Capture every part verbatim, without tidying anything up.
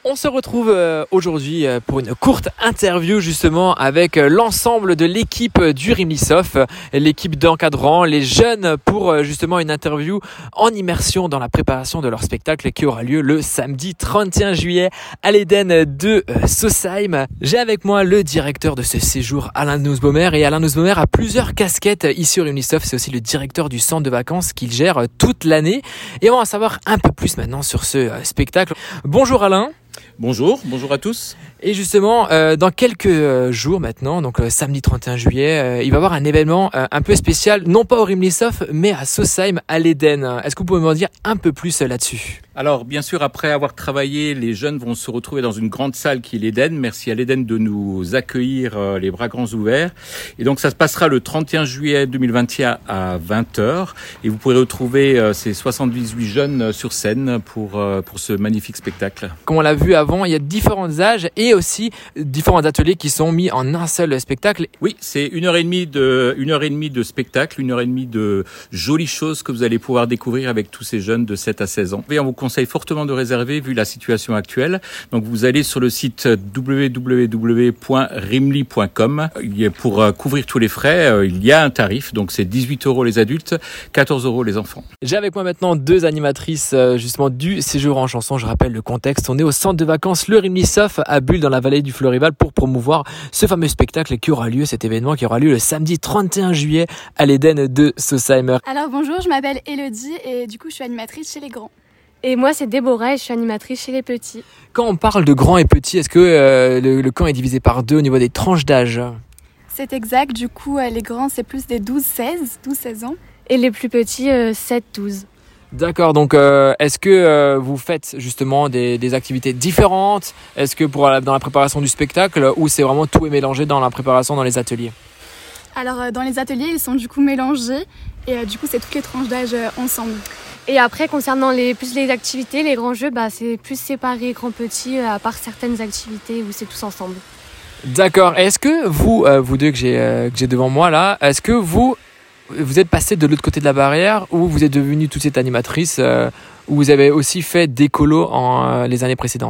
On se retrouve euh, aujourd'hui euh, pour une courte interview justement avec euh, l'ensemble de l'équipe du Rimlisoft, euh, l'équipe d'encadrants, les jeunes pour euh, justement une interview en immersion dans la préparation de leur spectacle qui aura lieu le samedi trente et un juillet à l'Éden de euh, Sausheim. J'ai avec moi le directeur de ce séjour, Alain Nussbaumer, et Alain Nussbaumer a plusieurs casquettes ici au Rimlisoft. C'est aussi le directeur du centre de vacances qu'il gère euh, toute l'année. Et on va en savoir un peu plus maintenant sur ce euh, spectacle. Bonjour Alain. Bonjour, bonjour à tous. Et justement, euh, dans quelques euh, jours maintenant, donc le samedi trente et un juillet, euh, il va y avoir un événement euh, un peu spécial, non pas au Rimlisoft, mais à Sausheim, à l'Éden. Est-ce que vous pouvez m'en dire un peu plus euh, là-dessus ? Alors, bien sûr, après avoir travaillé, les jeunes vont se retrouver dans une grande salle qui est l'Éden. Merci à l'Éden de nous accueillir euh, les bras grands ouverts. Et donc, ça se passera le trente et un juillet deux mille vingt et un à vingt heures. Et vous pourrez retrouver euh, ces soixante-dix-huit jeunes sur scène pour, euh, pour ce magnifique spectacle. Comme on l'a vu avant, il y a différents âges et aussi différents ateliers qui sont mis en un seul spectacle. Oui, c'est une heure et demie de, une heure et demie de spectacle, une heure et demie de jolies choses que vous allez pouvoir découvrir avec tous ces jeunes de sept à seize ans. Et on vous conseille fortement de réserver vu la situation actuelle. Donc vous allez sur le site w w w point rimli point com. Pour couvrir tous les frais, il y a un tarif. Donc c'est dix-huit euros les adultes, quatorze euros les enfants. J'ai avec moi maintenant deux animatrices justement du séjour en chanson. Je rappelle le contexte. On est au centre de vacances le Rimlisoft à Bulle dans la vallée du Florival pour promouvoir ce fameux spectacle qui aura lieu, cet événement qui aura lieu le samedi trente et un juillet à l'Éden de Sausheim. Alors bonjour, je m'appelle Elodie et du coup je suis animatrice chez les grands. Et moi c'est Déborah et je suis animatrice chez les petits. Quand on parle de grands et petits, est-ce que euh, le, le camp est divisé par deux au niveau des tranches d'âge ? C'est exact, du coup euh, les grands c'est plus des douze seize, douze seize ans. Et les plus petits euh, sept douze. D'accord, donc euh, est-ce que euh, vous faites justement des, des activités différentes ? Est-ce que pour la, dans la préparation du spectacle, ou c'est vraiment tout est mélangé dans la préparation dans les ateliers ? Alors euh, dans les ateliers ils sont du coup mélangés et euh, du coup c'est toutes les tranches d'âge euh, ensemble. Et après concernant les, plus les activités, les grands jeux, bah, c'est plus séparé grands-petits à part certaines activités où c'est tous ensemble. D'accord, est-ce que vous, euh, vous deux que j'ai, euh, que j'ai devant moi là, est-ce que vous... Vous êtes passé de l'autre côté de la barrière ou vous êtes devenue toute cette animatrice euh, ou vous avez aussi fait des colos en euh, les années précédentes ?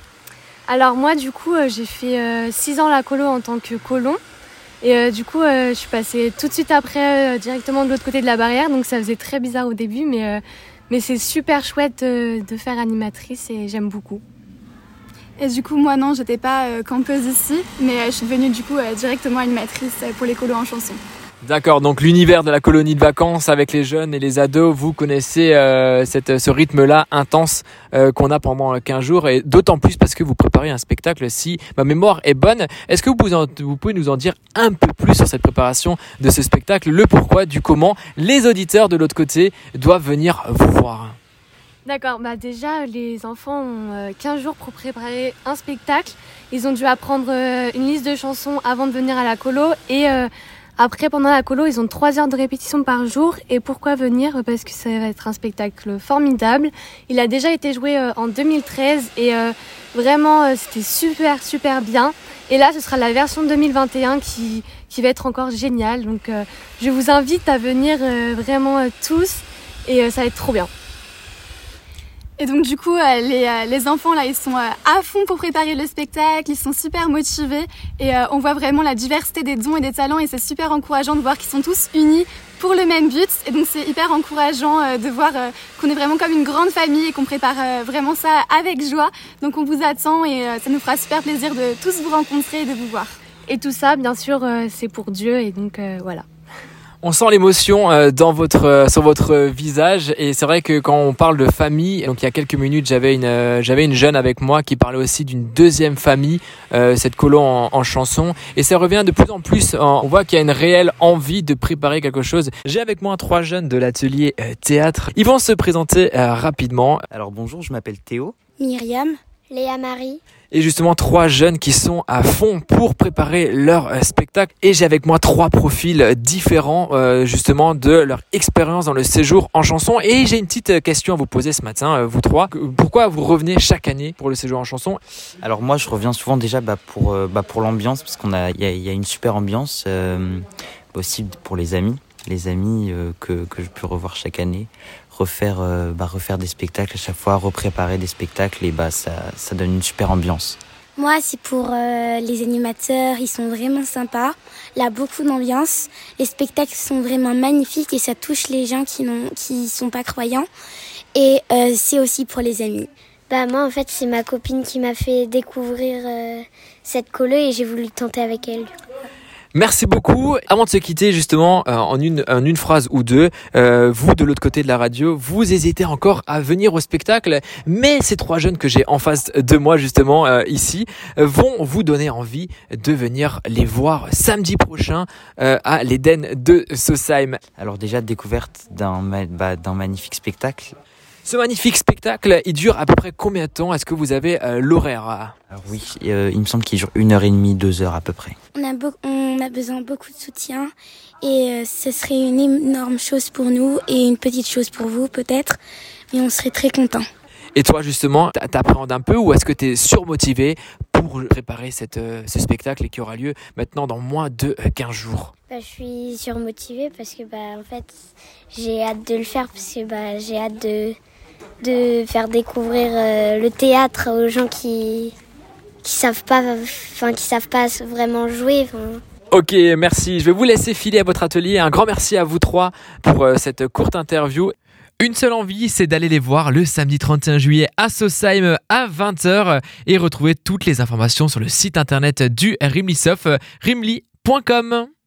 Alors moi du coup euh, j'ai fait six euh, ans la colo en tant que colon et euh, du coup euh, je suis passée tout de suite après euh, directement de l'autre côté de la barrière, donc ça faisait très bizarre au début mais, euh, mais c'est super chouette euh, de faire animatrice et j'aime beaucoup. Et du coup moi non j'étais pas euh, campeuse ici mais euh, je suis devenue du coup euh, directement animatrice euh, pour les colos en chanson. D'accord, donc l'univers de la colonie de vacances avec les jeunes et les ados, vous connaissez euh, cette, ce rythme-là intense euh, qu'on a pendant quinze jours et d'autant plus parce que vous préparez un spectacle si ma mémoire est bonne. Est-ce que vous pouvez, en, vous pouvez nous en dire un peu plus sur cette préparation de ce spectacle, le pourquoi, du comment les auditeurs de l'autre côté doivent venir vous voir ? D'accord, bah déjà les enfants ont quinze jours pour préparer un spectacle. Ils ont dû apprendre une liste de chansons avant de venir à la colo et... Euh, Après, pendant la colo, ils ont trois heures de répétition par jour. Et pourquoi venir ? Parce que ça va être un spectacle formidable. Il a déjà été joué en deux mille treize et euh, vraiment, euh, c'était super, super bien. Et là, ce sera la version deux mille vingt et un qui, qui va être encore géniale. Donc, euh, je vous invite à venir euh, vraiment euh, tous et euh, ça va être trop bien. Et donc du coup, euh, les, euh, les enfants là, ils sont euh, à fond pour préparer le spectacle, ils sont super motivés et euh, on voit vraiment la diversité des dons et des talents et c'est super encourageant de voir qu'ils sont tous unis pour le même but. Et donc c'est hyper encourageant euh, de voir euh, qu'on est vraiment comme une grande famille et qu'on prépare euh, vraiment ça avec joie. Donc on vous attend et euh, ça nous fera super plaisir de tous vous rencontrer et de vous voir. Et tout ça, bien sûr, euh, c'est pour Dieu et donc euh, voilà. On sent l'émotion euh, dans votre, euh, sur votre visage et c'est vrai que quand on parle de famille, donc il y a quelques minutes j'avais une, euh, j'avais une jeune avec moi qui parlait aussi d'une deuxième famille, euh, cette colo en, en chanson et ça revient de plus en plus, en, on voit qu'il y a une réelle envie de préparer quelque chose. J'ai avec moi trois jeunes de l'atelier euh, théâtre, ils vont se présenter euh, rapidement. Alors bonjour, je m'appelle Théo. Myriam, Léa Marie. Et justement trois jeunes qui sont à fond pour préparer leur euh, spectacle. Et j'ai avec moi trois profils différents euh, justement de leur expérience dans le séjour en chanson. Et j'ai une petite question à vous poser ce matin, euh, vous trois. Pourquoi vous revenez chaque année pour le séjour en chanson ? Alors moi je reviens souvent déjà bah, pour, euh, bah, pour l'ambiance, parce qu'on a, y a, y a une super ambiance, euh, aussi pour les amis. Les amis euh, que, que je peux revoir chaque année, refaire, euh, bah, refaire des spectacles à chaque fois, repréparer des spectacles et bah, ça, ça donne une super ambiance. Moi, c'est pour euh, les animateurs, ils sont vraiment sympas. Il y a beaucoup d'ambiance. Les spectacles sont vraiment magnifiques et ça touche les gens qui n'ont, qui sont pas croyants. Et euh, c'est aussi pour les amis. Bah moi, en fait, c'est ma copine qui m'a fait découvrir euh, cette colo et j'ai voulu tenter avec elle. Merci beaucoup. Avant de se quitter, justement, euh, en, une, en une phrase ou deux, euh, vous, de l'autre côté de la radio, vous hésitez encore à venir au spectacle, mais ces trois jeunes que j'ai en face de moi, justement, euh, ici, euh, vont vous donner envie de venir les voir samedi prochain euh, à l'Éden de Sausheim. Alors déjà, découverte d'un, ma- bah, d'un magnifique spectacle. Ce magnifique spectacle, il dure à peu près combien de temps? Est-ce que vous avez euh, l'horaire? Alors oui, euh, il me semble qu'il dure une heure et demie, deux heures à peu près. On a, be- on a besoin de beaucoup de soutien et euh, ce serait une énorme chose pour nous et une petite chose pour vous peut-être, mais on serait très contents. Et toi, justement, t'appréhendes un peu ou est-ce que tu es surmotivé pour préparer cette, euh, ce spectacle qui aura lieu maintenant dans moins de quinze jours? Bah, je suis surmotivée parce que bah, en fait, j'ai hâte de le faire parce que bah, j'ai hâte de, de faire découvrir euh, le théâtre aux gens qui qui savent pas, enfin qui savent pas vraiment jouer. Ok, merci. Je vais vous laisser filer à votre atelier. Un grand merci à vous trois pour euh, cette courte interview. Une seule envie, c'est d'aller les voir le samedi trente et un juillet à Sausheim à vingt heures et retrouver toutes les informations sur le site internet du Rimlisoft, rimli point com.